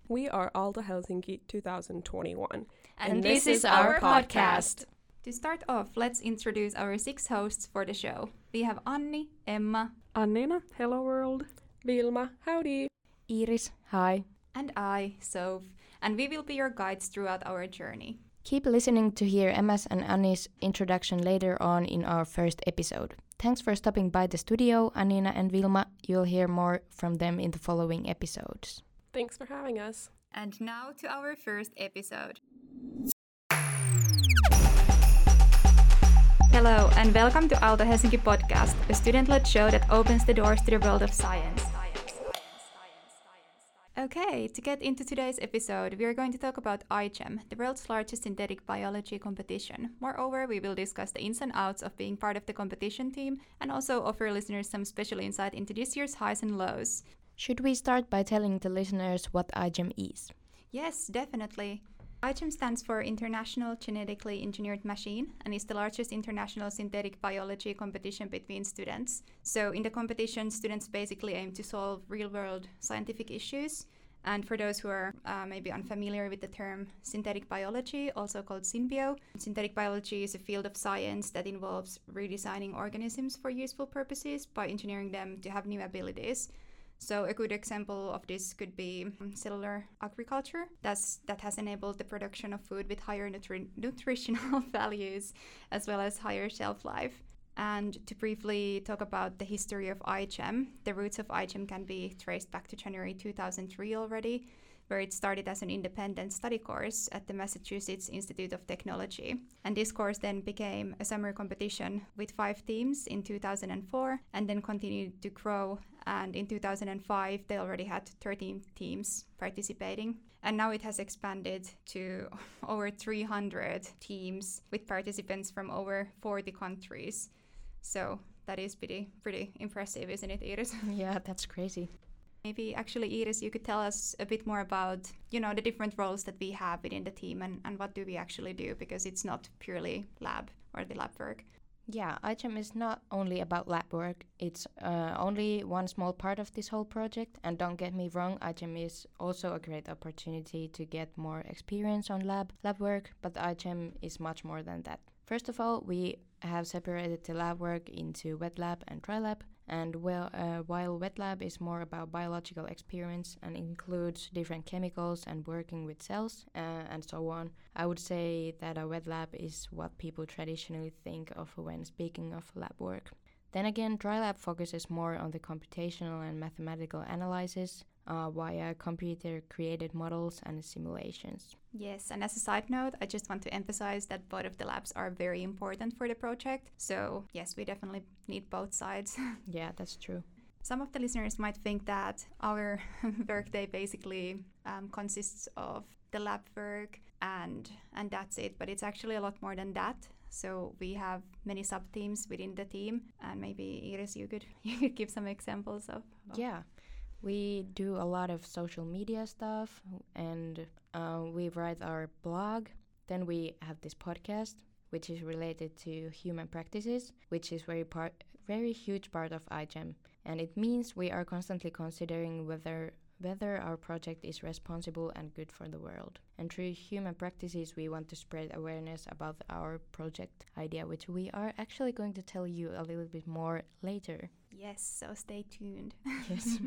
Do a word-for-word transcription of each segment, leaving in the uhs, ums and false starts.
We are Aalto Helsinki twenty twenty-one. And, and this, this is our podcast. To start off, let's introduce our six hosts for the show. We have Anni, Emma, Annina, hello world, Vilma, howdy, Iris, hi, and I, Soph, and we will be your guides throughout our journey. Keep listening to hear Emma's and Anni's introduction later on in our first episode. Thanks for stopping by the studio, Annina and Vilma. You'll hear more from them in the following episodes. Thanks for having us. And now to our first episode. Hello and welcome to Aalto Helsinki podcast, a student-led show that opens the doors to the world of science. Okay, to get into today's episode, we are going to talk about iChem, the world's largest synthetic biology competition. Moreover, we will discuss the ins and outs of being part of the competition team and also offer listeners some special insight into this year's highs and lows. Should we start by telling the listeners what iChem is? Yes, definitely. iChem stands for International Genetically Engineered Machine and is the largest international synthetic biology competition between students. So in the competition, students basically aim to solve real-world scientific issues. And for those who are uh, maybe unfamiliar with the term synthetic biology, also called SynBio, synthetic biology is a field of science that involves redesigning organisms for useful purposes by engineering them to have new abilities. So a good example of this could be cellular agriculture that's, that has enabled the production of food with higher nutri- nutritional values as well as higher shelf life. And to briefly talk about the history of iChem, the roots of iChem can be traced back to January two thousand three already, where it started as an independent study course at the Massachusetts Institute of Technology. And this course then became a summer competition with five teams in two thousand four and then continued to grow. And in two thousand five, they already had thirteen teams participating. And now it has expanded to over three hundred teams with participants from over forty countries. So that is pretty, pretty impressive, isn't it, Iris? Yeah, that's crazy. Maybe actually, Iris, you could tell us a bit more about, you know, the different roles that we have within the team and, and what do we actually do, because it's not purely lab or the lab work. Yeah, iChem is not only about lab work. It's uh, only one small part of this whole project. And don't get me wrong, iChem is also a great opportunity to get more experience on lab, lab work, but iChem is much more than that. First of all, we have separated the lab work into wet lab and dry lab. And well, uh, while wet lab is more about biological experiments and includes different chemicals and working with cells uh, and so on, I would say that a wet lab is what people traditionally think of when speaking of lab work. Then again, dry lab focuses more on the computational and mathematical analysis uh, via computer-created models and simulations. Yes, and as a side note, I just want to emphasize that both of the labs are very important for the project. So yes, we definitely need both sides. Yeah, that's true. Some of the listeners might think that our workday basically um, consists of the lab work and and that's it, but it's actually a lot more than that. So we have many sub-teams within the team, and maybe Iris, you could you could give some examples of, of yeah. We do a lot of social media stuff, and uh, we write our blog. Then we have this podcast, which is related to human practices, which is very part, very huge part of iChem. And it means we are constantly considering whether whether our project is responsible and good for the world. And through human practices, we want to spread awareness about our project idea, which we are actually going to tell you a little bit more later. Yes, so stay tuned. Yes.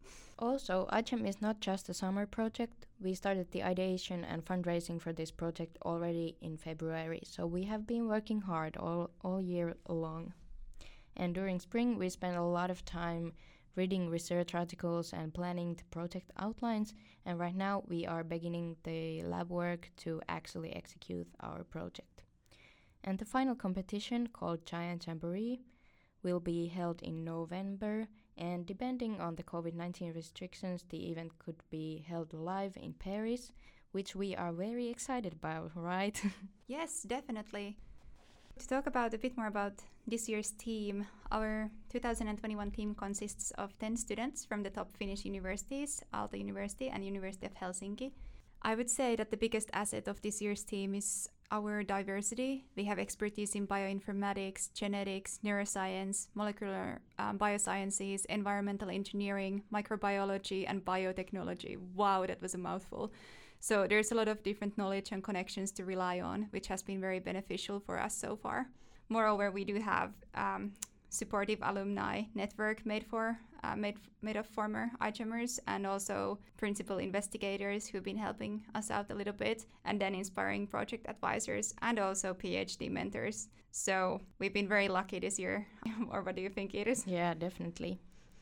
Also, iChem is not just a summer project. We started the ideation and fundraising for this project already in February, so we have been working hard all, all year long. And during spring, we spent a lot of time reading research articles and planning the project outlines, and right now we are beginning the lab work to actually execute our project. And the final competition, called Giant Jamboree, will be held in November, and depending on the covid nineteen restrictions, the event could be held live in Paris, which we are very excited about, right? Yes, definitely. To talk about a bit more about this year's team, our two thousand twenty-one team consists of ten students from the top Finnish universities, Aalto University and University of Helsinki. I would say that the biggest asset of this year's team is our diversity. We have expertise in bioinformatics, genetics, neuroscience, molecular um, biosciences, environmental engineering, microbiology, and biotechnology. Wow, that was a mouthful. So there's a lot of different knowledge and connections to rely on, which has been very beneficial for us so far. Moreover, we do have um, supportive alumni network made for uh, made made of former iGEMers, and also principal investigators who've been helping us out a little bit, and then inspiring project advisors and also PhD mentors. So we've been very lucky this year. Or what do you think, Iris? Yeah, definitely.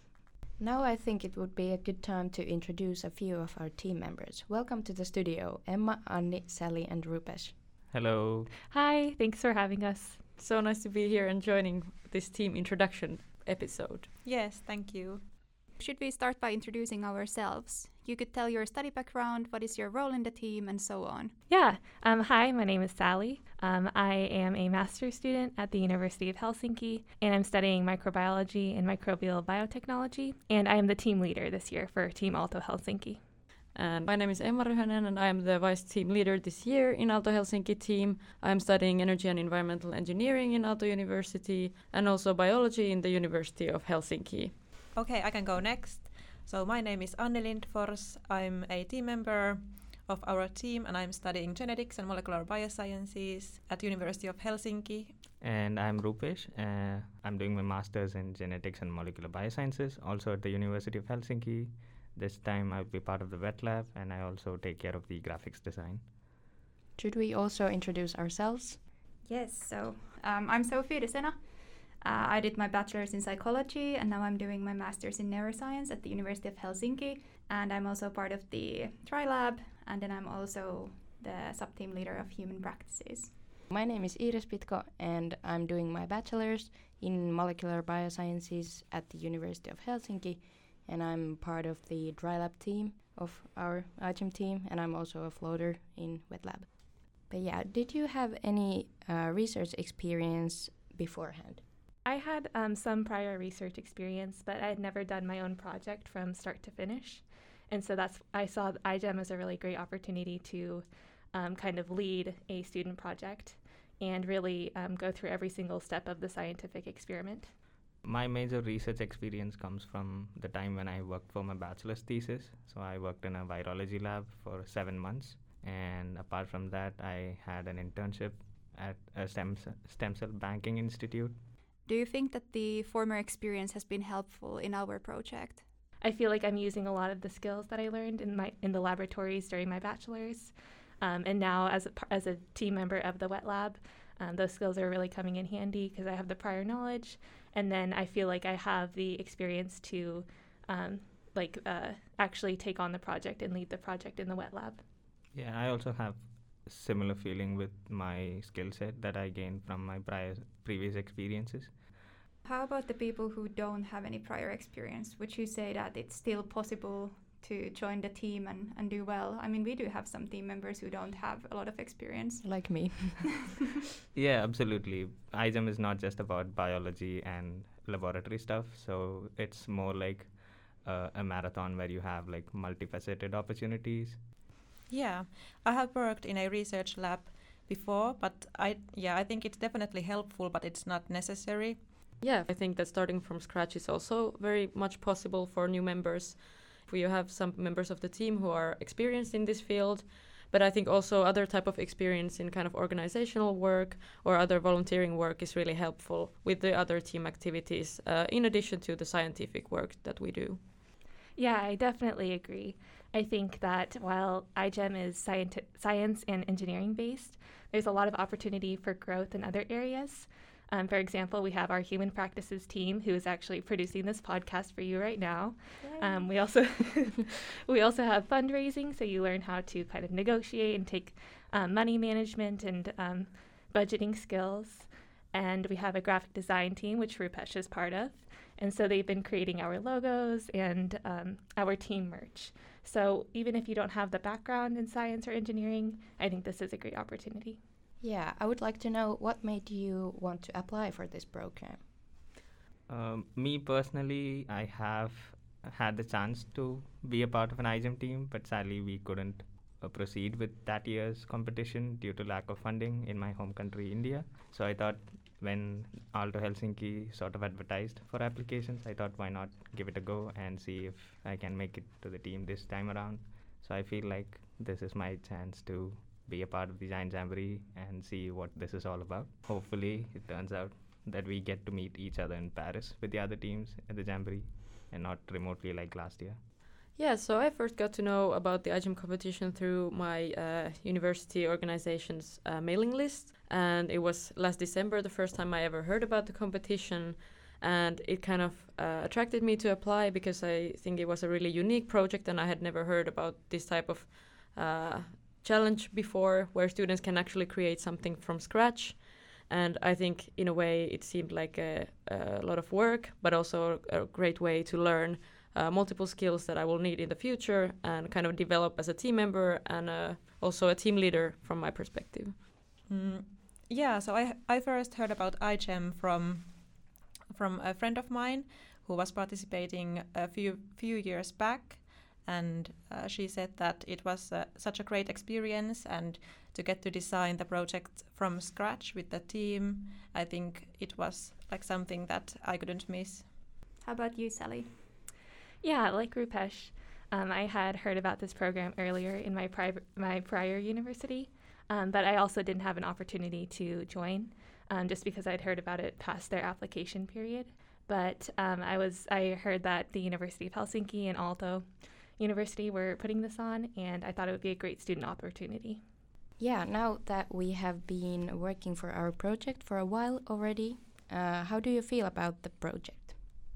Now I think it would be a good time to introduce a few of our team members. Welcome to the studio, Emma, Anni, Sally, and Rupesh. Hello. Hi, thanks for having us. So nice to be here and joining this team introduction episode. Yes, thank you. Should we start by introducing ourselves? You could tell your study background, what is your role in the team, and so on. Yeah, um, hi, my name is Sally. Um, I am a master's student at the University of Helsinki, and I'm studying microbiology and microbial biotechnology, and I am the team leader this year for Team Aalto Helsinki. And my name is Emma Ryhänen, and I am the vice team leader this year in Aalto Helsinki team. I'm studying energy and environmental engineering in Aalto University and also biology in the University of Helsinki. Okay, I can go next. So my name is Anni Lindfors. I'm a team member of our team, and I'm studying genetics and molecular biosciences at University of Helsinki. And I'm Rupesh. Uh, I'm doing my master's in genetics and molecular biosciences, also at the University of Helsinki. This time I'll be part of the wet lab, and I also take care of the graphics design. Should we also introduce ourselves? Yes, so um, I'm Sophie Desena. Uh, I did my bachelor's in psychology, and now I'm doing my master's in neuroscience at the University of Helsinki. And I'm also part of the TriLab, and then I'm also the sub-team leader of human practices. My name is Iris Pitko, and I'm doing my bachelor's in molecular biosciences at the University of Helsinki. And I'm part of the TriLab team of our iGEM team, and I'm also a floater in wet lab. But yeah, did you have any uh, research experience beforehand? I had um, some prior research experience, but I had never done my own project from start to finish. And so that's I saw iGEM as a really great opportunity to um, kind of lead a student project and really um, go through every single step of the scientific experiment. My major research experience comes from the time when I worked for my bachelor's thesis. So I worked in a virology lab for seven months. And apart from that, I had an internship at a stem, stem cell banking institute. Do you think that the former experience has been helpful in our project? I feel like I'm using a lot of the skills that I learned in my in the laboratories during my bachelor's. Um, and now as a, as a team member of the wet lab, um, those skills are really coming in handy because I have the prior knowledge. And then I feel like I have the experience to um, like uh, actually take on the project and lead the project in the wet lab. Yeah, I also have a similar feeling with my skill set that I gained from my prior previous experiences. How about the people who don't have any prior experience? Would you say that it's still possible to join the team and, and do well? I mean, we do have some team members who don't have a lot of experience. Like me. Yeah, absolutely. iGEM is not just about biology and laboratory stuff, so it's more like uh, a marathon where you have like multifaceted opportunities. Yeah, I have worked in a research lab before, but I yeah, I think it's definitely helpful, but it's not necessary. Yeah, I think that starting from scratch is also very much possible for new members. We have some members of the team who are experienced in this field, but I think also other type of experience in kind of organizational work or other volunteering work is really helpful with the other team activities, uh, in addition to the scientific work that we do. Yeah, I definitely agree. I think that while iGEM is scienti- science and engineering based, there's a lot of opportunity for growth in other areas. Um, for example, we have our human practices team who is actually producing this podcast for you right now. Um, we also we also have fundraising, so you learn how to kind of negotiate and take um, money management and um, budgeting skills. And we have a graphic design team, which Rupesh is part of. And so they've been creating our logos and um, our team merch. So even if you don't have the background in science or engineering, I think this is a great opportunity. Yeah, I would like to know what made you want to apply for this program. Um, me personally, I have had the chance to be a part of an iGEM team, but sadly we couldn't uh, proceed with that year's competition due to lack of funding in my home country, India. So I thought when Aalto Helsinki sort of advertised for applications, I thought why not give it a go and see if I can make it to the team this time around. So I feel like this is my chance to be a part of the Giant Jamboree and see what this is all about. Hopefully it turns out that we get to meet each other in Paris with the other teams at the Jamboree and not remotely like last year. Yeah, so I first got to know about the I G E M competition through my uh, university organization's uh, mailing list. And it was last December, the first time I ever heard about the competition. And it kind of uh, attracted me to apply because I think it was a really unique project and I had never heard about this type of uh, challenge before, where students can actually create something from scratch. And I think in a way it seemed like a, a lot of work, but also a great way to learn uh, multiple skills that I will need in the future and kind of develop as a team member and uh, also a team leader from my perspective. Mm, yeah, so I I first heard about I G E M from from a friend of mine who was participating a few few years back, and uh, she said that it was uh, such a great experience, and to get to design the project from scratch with the team, I think it was like something that I couldn't miss. How about you, Sally? Yeah, like Rupesh, um, I had heard about this program earlier in my, pri- my prior university, um, but I also didn't have an opportunity to join um, just because I'd heard about it past their application period. But um, I was I heard that the University of Helsinki and Aalto University were putting this on, and I thought it would be a great student opportunity. Yeah, now that we have been working for our project for a while already, uh, how do you feel about the project?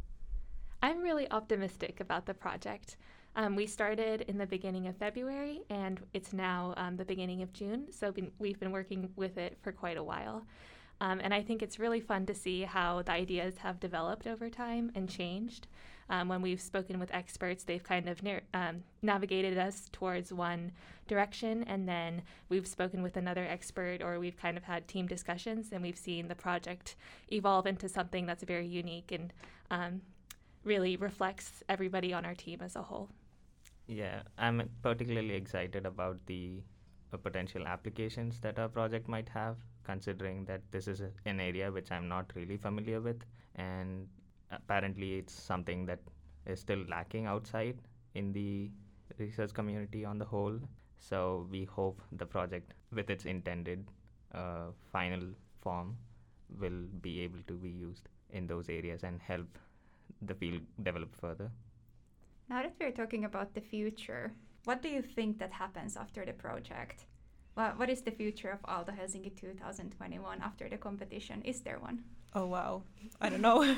I'm really optimistic about the project. Um, we started in the beginning of February, and it's now um, the beginning of June, so been, we've been working with it for quite a while. Um, and I think it's really fun to see how the ideas have developed over time and changed. Um, when we've spoken with experts, they've kind of nar- um, navigated us towards one direction, and then we've spoken with another expert, or we've kind of had team discussions, and we've seen the project evolve into something that's very unique and um, really reflects everybody on our team as a whole. Yeah, I'm particularly excited about the uh, potential applications that our project might have, considering that this is a, an area which I'm not really familiar with, and apparently it's something that is still lacking outside in the research community on the whole. So we hope the project, with its intended uh, final form, will be able to be used in those areas and help the field develop further. Now that we're talking about the future, what do you think that happens after the project? Well, what is the future of Aalto Helsinki two thousand twenty-one after the competition? Is there one? Oh wow, I don't know.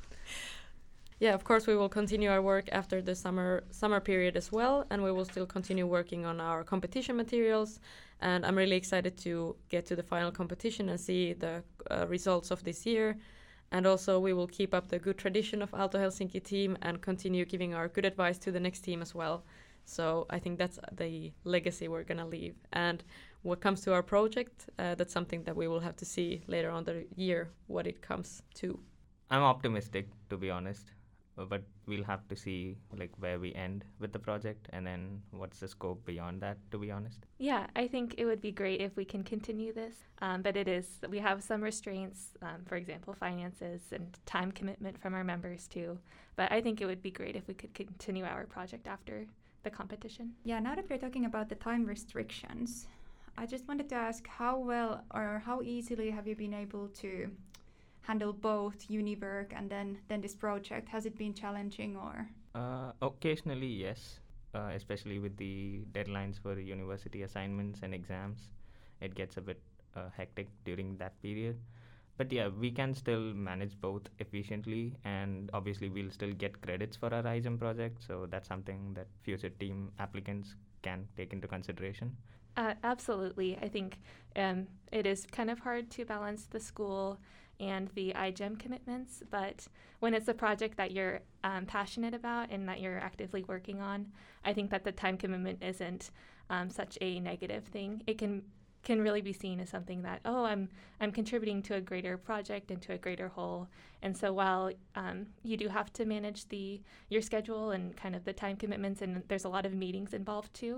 Yeah, of course we will continue our work after the summer summer period as well, and we will still continue working on our competition materials. And I'm really excited to get to the final competition and see the uh, results of this year. And also we will keep up the good tradition of Aalto Helsinki team and continue giving our good advice to the next team as well. So I think that's the legacy we're going to leave. And what comes to our project, uh, that's something that we will have to see later on the year, what it comes to. I'm optimistic, to be honest, but we'll have to see like where we end with the project and then what's the scope beyond that, to be honest. Yeah, I think it would be great if we can continue this, um, but it is, we have some restraints, um, for example, finances and time commitment from our members too. But I think it would be great if we could continue our project after the competition. Yeah, now that we're talking about the time restrictions, I just wanted to ask how well or how easily have you been able to handle both uni work and then, then this project? Has it been challenging or? Uh, occasionally, yes, uh, especially with the deadlines for university assignments and exams. It gets a bit uh, hectic during that period. But yeah, we can still manage both efficiently, and obviously we'll still get credits for our I G E M project, so that's something that future team applicants can take into consideration. Uh, absolutely. I think um, it is kind of hard to balance the school and the I G E M commitments, but when it's a project that you're um, passionate about and that you're actively working on, I think that the time commitment isn't um, such a negative thing. It can can really be seen as something that, oh, I'm I'm contributing to a greater project and to a greater whole. And so while um, you do have to manage the your schedule and kind of the time commitments, and there's a lot of meetings involved too,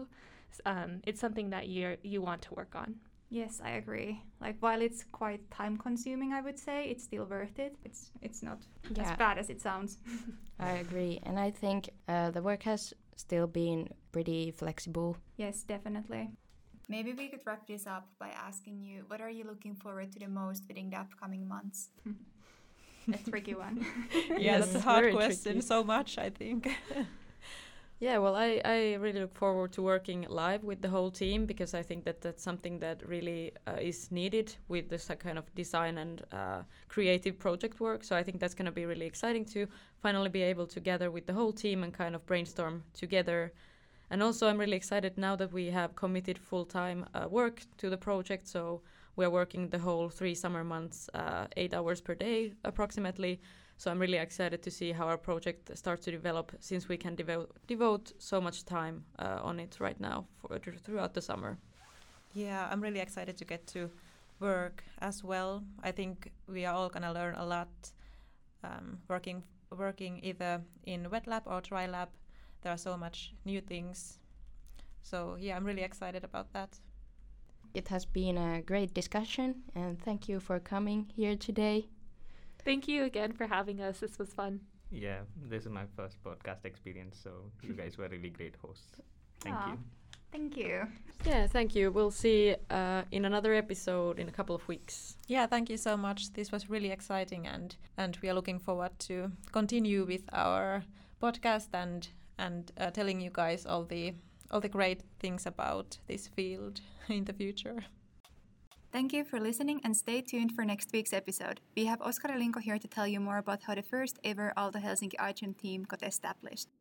um, it's something that you you want to work on. Yes, I agree. Like while it's quite time consuming, I would say it's still worth it. It's it's not Yeah. as bad as it sounds. I agree, and I think uh, the work has still been pretty flexible. Yes, definitely. Maybe we could wrap this up by asking you, what are you looking forward to the most within the upcoming months? A tricky one. Yeah, Yes, that's a hard very question. tricky. So much, I think. Yeah, well, I, I really look forward to working live with the whole team because I think that that's something that really uh, is needed with this uh, kind of design and uh, creative project work. So I think that's going to be really exciting to finally be able to gather with the whole team and kind of brainstorm together. And also I'm really excited now that we have committed full-time uh, work to the project. So we're working the whole three summer months, uh, eight hours per day approximately. So I'm really excited to see how our project starts to develop since we can devote devote so much time uh, on it right now for, throughout the summer. Yeah, I'm really excited to get to work as well. I think we are all gonna learn a lot um, working working either in wet lab or dry lab. There are so much new things. So yeah, I'm really excited about that. It has been a great discussion, and thank you for coming here today. Thank you again for having us. This was fun. Yeah, this is my first podcast experience, so you guys were really great hosts. Thank Aw. you. Thank you. Yeah, thank you. We'll see uh, in another episode in a couple of weeks. Yeah, thank you so much. This was really exciting, and and we are looking forward to continue with our podcast and and uh, telling you guys all the all the great things about this field in the future. Thank you for listening and stay tuned for next week's episode. We have Oskar Linko here to tell you more about how the first ever Aalto Helsinki iGEM team got established.